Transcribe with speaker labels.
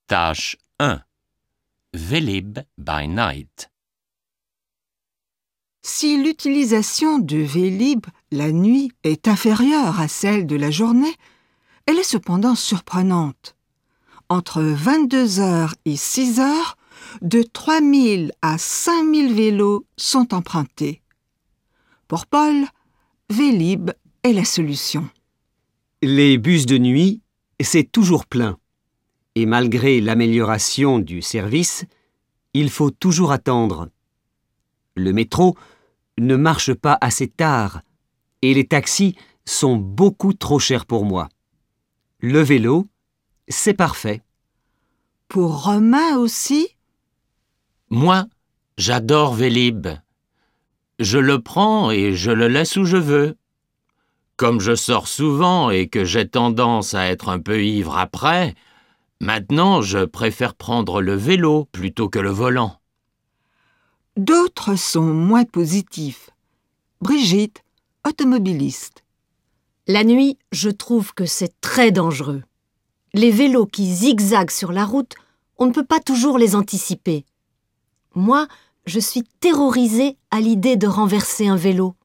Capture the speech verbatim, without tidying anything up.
Speaker 1: Tâche un. Vélib by night.
Speaker 2: Si l'utilisation de Vélib la nuit est inférieure à celle de la journée, elle est cependant surprenante. Entre vingt-deux heures et six heures, de trois mille à cinq mille vélos sont empruntés. Pour Paul, Vélib est la solution.
Speaker 3: Les bus de nuit, c'est toujours plein. Et malgré l'amélioration du service, il faut toujours attendre. Le métro ne marche pas assez tard et les taxis sont beaucoup trop chers pour moi. Le vélo, c'est parfait.
Speaker 2: Pour Romain aussi,
Speaker 1: Moi, j'adore Vélib. Je le prends et je le laisse où je veux. Comme je sors souvent et que j'ai tendance à être un peu ivre après, maintenant je préfère prendre le vélo plutôt que le volant.
Speaker 2: d'autres sont moins positifs. Brigitte, automobiliste.
Speaker 4: La nuit, je trouve que c'est très dangereux. Les vélos qui zigzaguent sur la route, on ne peut pas toujours les anticiper. Moi, je suis terrorisée à l'idée de renverser un vélo.